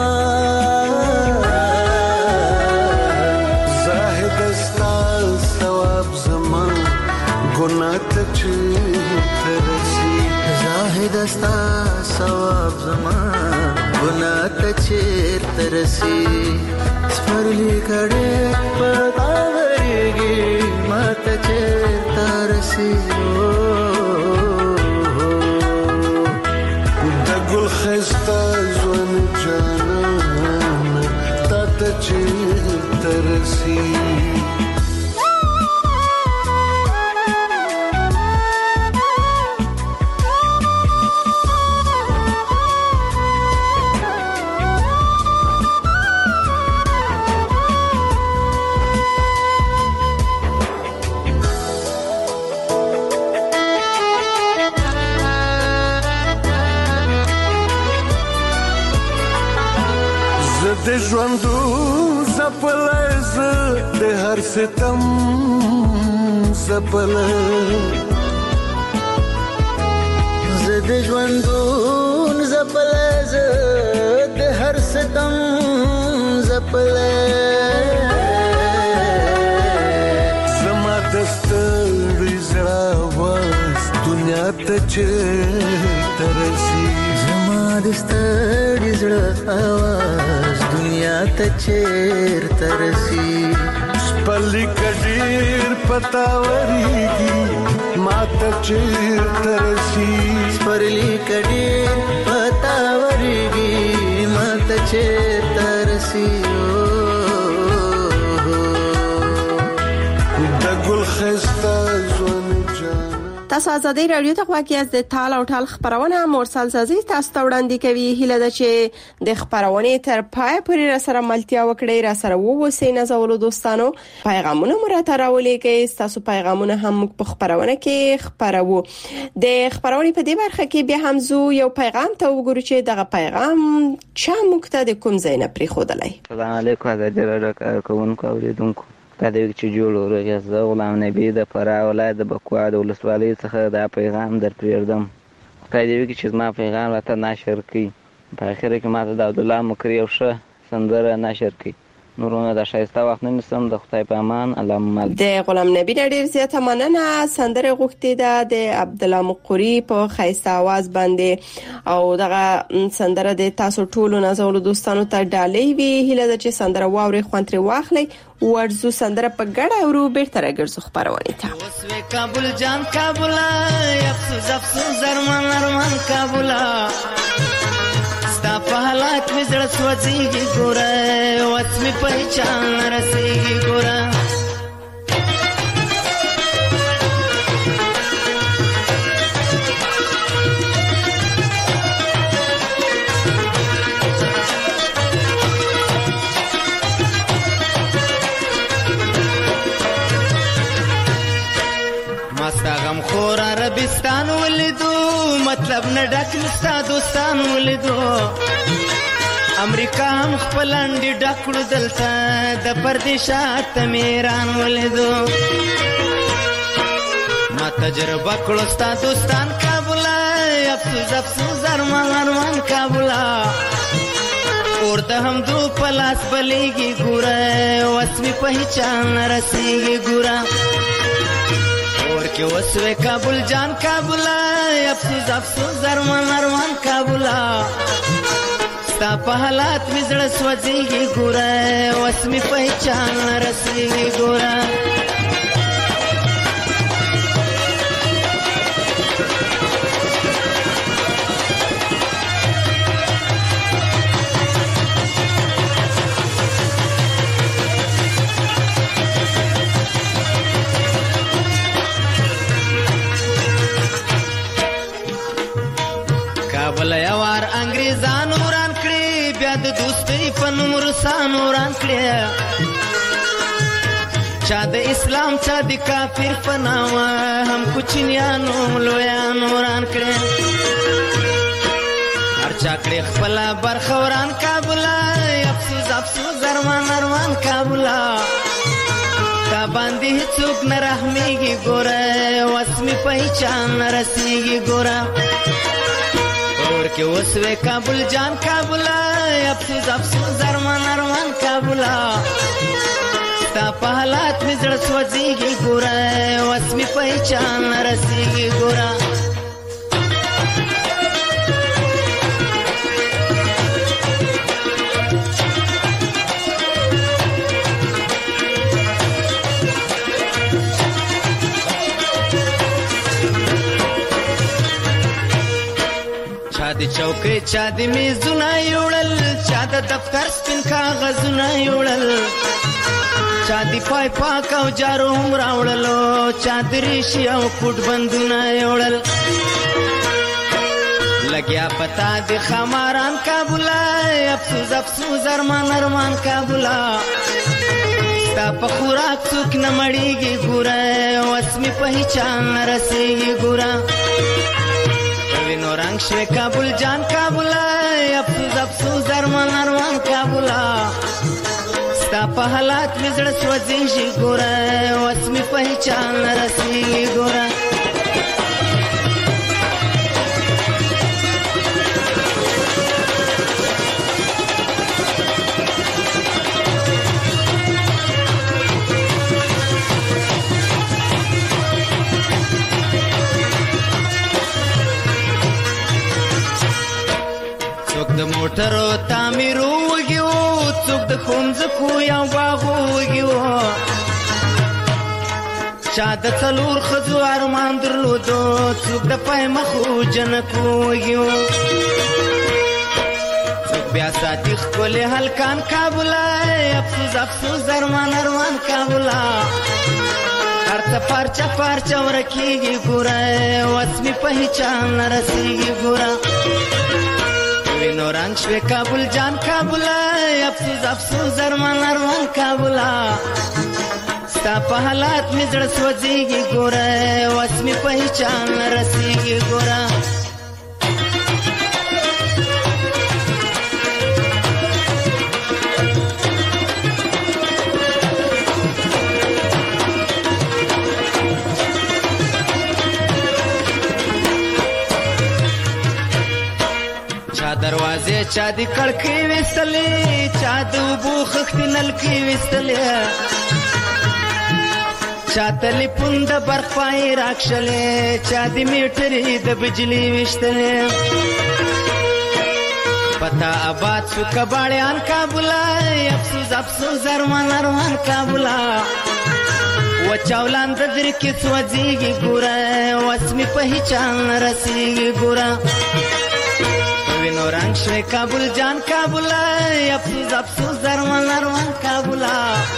[SPEAKER 10] زاهد استا ثواب زمان ګناه ته ترسي زاهد استا ثواب زمان ګناه ته چیرته رسي سپرلی کړي پتا ورګي ماته چیرته رسي د ګل خسته ژوند جانان ته چیرته رسي د ژوندو زپلای زه د هر ستم زپلای زه د ژوندو زپلای زه د هر ستم زپلای زما د ستړي زړه واز دنیا ته چیرته رسي زما د ستړي زړه واز دنیا ته چیرته رسي سپرلی کډیر پتا ورګي ماته چیرته رسي سپرلی کډیر پتا ورګي ماته چیرته رسي د ګل خسته ژوند
[SPEAKER 3] تاسو ازادي رادیو ته واقعیت د تال او ټال خبرونه مرسل زازي تاسو ته وړاندې کوي هیله ده چې د خبرونه تر پای پورې را سره ملتیا وکړي را سره ووسی نه زولو دوستانو پیغامونه مرته راولېږئ تاسو پیغامونه هم په خبرونه کې خبرو د خبرونه په دې برخه کې به هم زو یو پیغام ته وګورو چې دغه پیغام چا موږ ته د کوم ځای نه پری خودلای
[SPEAKER 11] السلام علیکم ازادي رادیو کوونکو اوریدونکو دا د چې جوړو زه غلام نبی د فراه ولایت د بکوا د ولسوالۍ څخه دا پیغام در پریږدم خدای دې وکړي چې زما پیغام راته نشر کړي په اخر کې ماته د عبدالله مکری او شه سندره نشر کړي نورونه د شایسته وخت نه نسم د خدای په امان الله
[SPEAKER 3] د غلام نبی ډېر زیاته مننه سندره غوښتي ده د عبدالله مقری په خایسته आवाज باندې او دغه سندره د تاسو ټولو نازولو دوستانو ته ډالۍ وی هله د چې سندره واوري خوانتري واخلي ورزو سندره په ګډه ورو بیرته راګرځو خبرونه ته
[SPEAKER 4] اوسوي کابل جان کابل افسوس افسوس ارمان ارمان کابل ستا په حالات مې زړه سوځيږي ګوره وڅ مې پہچان رسېږي ګوره مستا غم خور عربستان ولیدو مطلب نه ډک مستا دوستان ولیدو امریکا هم خپل انډي ډکړو دلته د پردیشات میران ولیدو ما تجربه کړو ستا دوستان کابل افسوس افسوس ارمان ارمان کابل اورته هم دو پلاس بلیږي ګوره وسمي پہچان رسېږي ګوره कि वसवे काबुल जान काबुला अफसोस अफसोस अरमान अरमान काबुला स्ता पे हालात में जड़ सोचेगी गोरा वसमी पहचान रसेगी गोरा کابل یوار انګریزانو وران کړی بیا د دوستۍ په نوم روسانو وران کړی چا د اسلام چا د کافر په نام هم کوچنیانو لویانو وران کړی هر چا کړی خپل برخه وران کابل افسوس افسوس ارمان ارمان کابل تا باندې هیڅوک نه رحمېږي ګوره وسمي پہچان رسېږي ګوره और के वसवे काबुल जान काबुला अफसोस अफसोस अरमान अरमान काबुला ता पे हालात में जड़ सोचेगी गोरा वसमी पहचान रसेगी गोरा
[SPEAKER 12] د چوکۍ چا د میزونه یوړل چا د دفتر سپین کاغذونه یوړل چا د پای پاک او جارو هم راوړلو چا د ریشي او کوټ بندونه یوړل لګیا پتا د خماران کابولا افسوس افسوس ارمان ارمان کابولا ستا په خوراک څوک نه مړېږي ګوره اوس مې په هیچا نه رسېږي ګوره وینو رنګ شوې کابل جان کابولا افسوس افسوس ارمان ارمان کابولا ستا په حالات مې زړه سوځېږي ګوره اوس مې په هیچا نه رسېږي ګوره د موټرو تعمیرو وګیو څوک د ښوونځکو یو باغو وګیو چا د څلور ښځو ارمان درلودو څوک د پای مخو جنکو وګیو څوک بیا ساتي ښکلې هلکان کابولا افسوس افسوس ارمان ارمان کابولا هر څه پارچه پارچه ورکېږي ګوره اوس مې په هیچا نه رسېږي ګوره وینو رنګ شوې کابل جان کابولا افسوس افسوس ارمان ارمان کابولا ستا په حالات مې زړه سوځېږي ګوره اوس مې په هیچا نه رسېږي ګوره دروازې چا د کړکۍ ویستلې چا د اوبو خښتې نلکې ویستلې چا تلیفون د برق پای راکښلې چا د میټرې د بجلي ویشتلې پتا آباد شو کباړیان کابولا افسوس افسوس ارمان ارمان کابولا وچاولان د در کې سوځېږي ګوره اوس مې په هیچا نه رسېږي ګوره وینو رنګ شوې کابل جان کابولا افسوس افسوس ارمان ارمان کابولا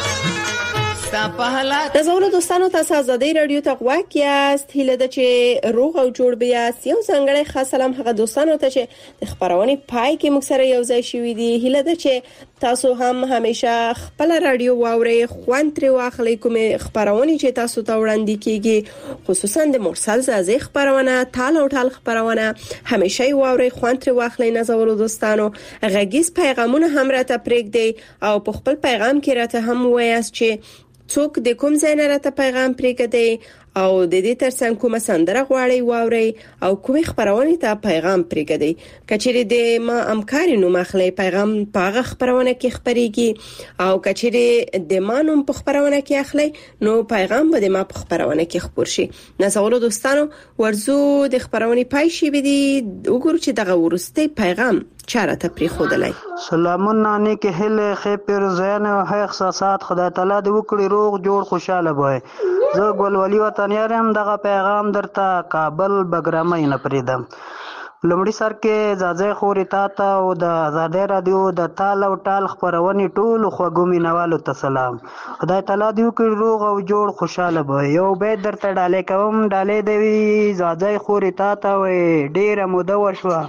[SPEAKER 12] ستا په حالات
[SPEAKER 3] نازولو دوستانو تاسو آزادۍ رادیو ته غوږ یاست هیله ده چې روغ او جوړ بیاست یو ځانګړی خاص سلام هغه دوستانو ته چې د خبرونې پای کې موږ سره یو ځای شوي دي هیله ده چې تاسو هم همیشه خپل رادیو واورئ خوند ترې واخلئ کومې خبرونې چې تاسو ته وړاندې کیږي خصوصا د مرسل زازي خبرونه تال او ټال خبرونه همیشه واورئ خوند ترې واخلئ نازولو دوستانو غږیز پیغامونه هم راته پرېږدئ او په خپل پیغام کې راته هم وایاست چې څوک د کوم ځای نه راته پیغام پرېږدئ او د دې ترڅنګ کومه سندره غواړئ واورئ او کومې خبرونه ته پیغام پرېږدئ کچېرې د ما امکاري نوم اخلي پیغام په خبرونه کې خبريږي او کچېرې د ما نوم په خبرونه کې اخلي نو پیغام به د ما په خبرونه کې خبر شي نازولو دوستانو ورزو د خبرونه پای شي بدی وګورئ چې دغه ورسته پیغام چاره ته پری خودلای
[SPEAKER 13] سلامونه نیکه هله خې پر زین او احساسات خدای تعالی دې وکړي روغ جوړ خوشاله وای زه ګلولي وطن یارم دغه پیغام درته کابل بګرامي نه پریدم لومړی سر کې زازه خوري تا ته او د آزادۍ رادیو د تال او ټال خبرونې ټول خوګومي نوالو ته سلام خدای تعالی دې وکړي روغ او جوړ خوشاله وای یو به درته ډالې کوم ډالې دی زازه خوري تا ته وای ډیره موده وشوه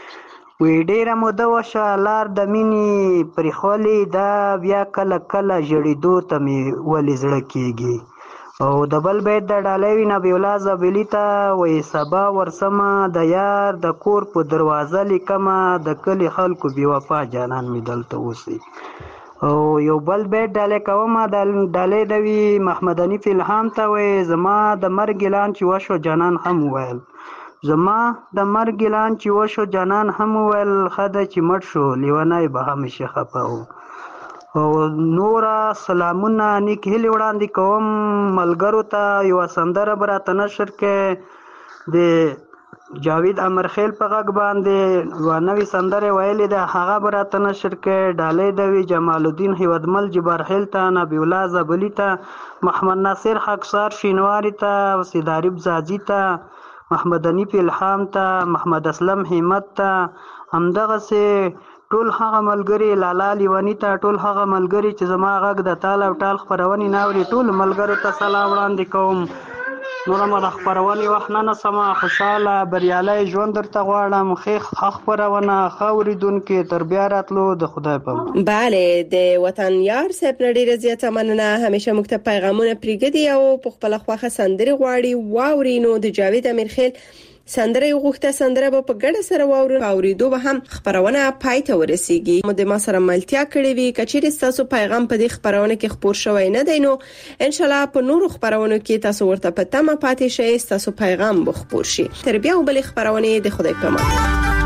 [SPEAKER 13] وی ډیره موده وشوه لار د مینې پرېښولې دا بیا کله کله ژړېدو ته مې ولې زړه کېږي او د بل بیت د ډالۍ وي نبي الله زبیلي ته وایي سبا ورسمه د یار د کور په دروازه لیکمه د کلي خلکو بې وفا جانان مې دلته اوسي او یو بل بیت ډالۍ کومه د ډالۍ د وي محمد حنیف الهام ته وایي زما د مرګ اعلان چې وشو جانان هم وویل زما د مرګ اعلان چې وشو جانان هم وویل خده چې مړ شو لیونی به همیشه خفه و او نورا سلامونه نیک هیلې وړاندې کوم ملګرو ته یو سندره به راته نشر کې د جاوید امرخیل په غږ باندې یوه نوې سندره ویلې ده هغه به راته نشر کې ډالۍ د وي جمال الدین هیوادمل جبارخیل ته نبي الله زبلي ته محمد ناصر خاکسار شینواري ته سیداریب زاځي ته محمد حنیف الهام ته، محمد اسلم همت ته، همدغسې ټول هغه ملګري لالا لیوني ته، ټول هغه ملګري چې زما غږ د تال او ټال خپرونې نه اوري، ټول ملګرو ته سلام وړاندې کوم. نوره مو د خپرونې وخت نه نسمه، خوشحاله بریالی ژوند درته غواړم، ښه خپرونه، ښه اورېدونکي، تر بیا راتلو د خدای په امان.
[SPEAKER 3] بله، د وطن یار صاحب نه ډېره زیاته مننه. همیشه موږ ته پیغامونه پرېږدي او په خپله خوښه سندرې غواړي واوري. نو د جاوید امیرخیل سندره غوښته سندره به په ګډه سره واورو، اوریدو به هم خبرونه پای ته ورسیږي. مو د ما سره ملتیا کړې وي، کچېرې تاسو پیغام په دې خبرونه کې خبر شوی نه دی، نو ان شاء الله په نورو خبرونو کې تاسو ورته په تمه پاتې شئ، تاسو پیغام به خبر شي. تر بیا وبلې خبرونه د خدای په امان.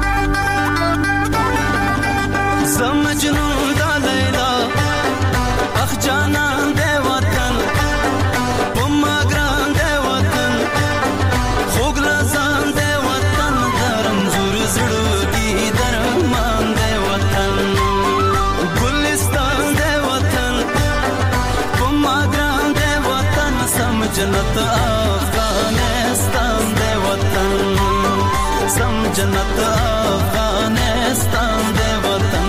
[SPEAKER 12] سمجنون دا لیلا اخ جانان دے وطن پما گران دے وطن خوگ لزان دے وطن درم زور زړو کی درمان دے وطن گلستان دے وطن پما گران دے وطن سم جنت افغانستان دے وطن سم جنت افغانستان دے وطن.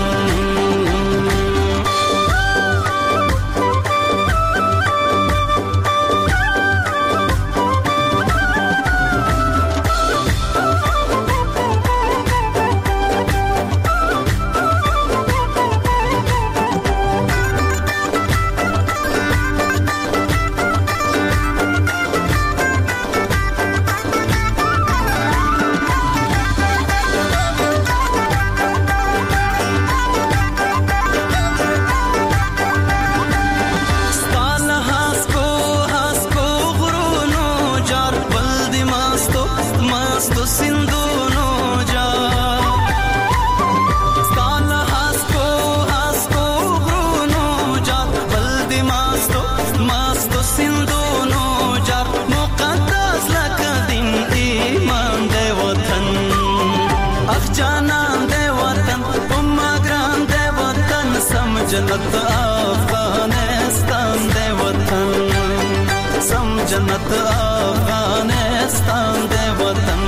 [SPEAKER 12] جنت افغانستان دے وطن سم جنت افغانستان دے وطن.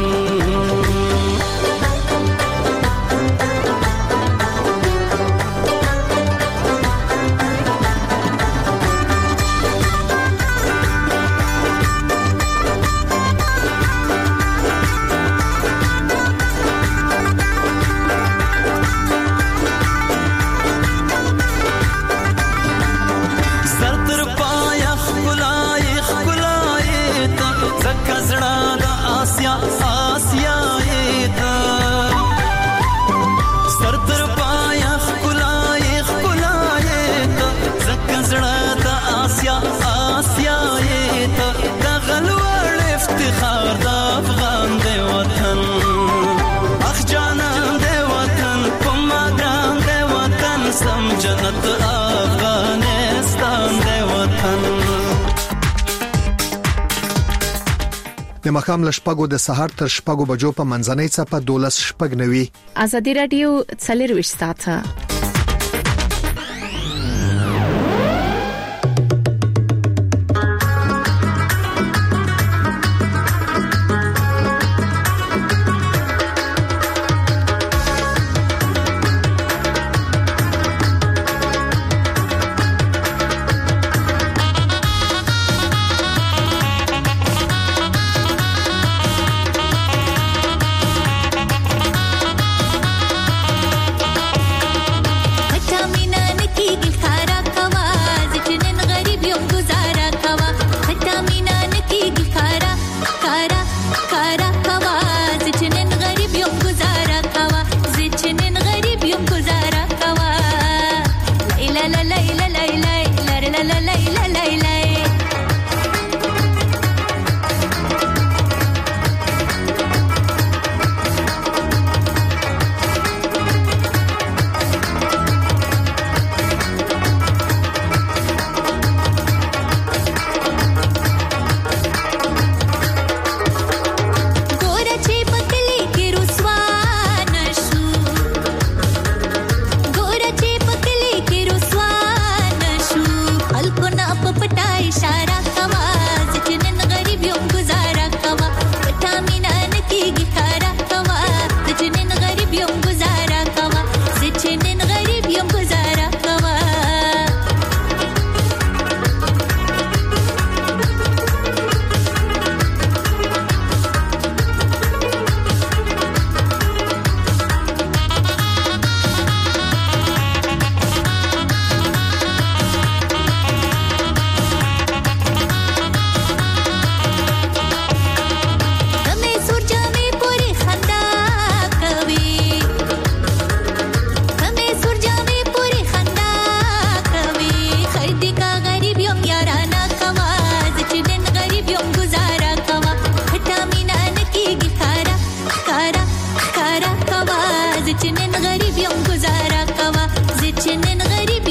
[SPEAKER 12] جنت افغانستان دے وطن.
[SPEAKER 1] د مخام لشپګو د سهار تر شپګو بجو په منځنۍ څپه 12:09.
[SPEAKER 2] ازادي رادیو 24 ساعته.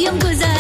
[SPEAKER 14] یم گذر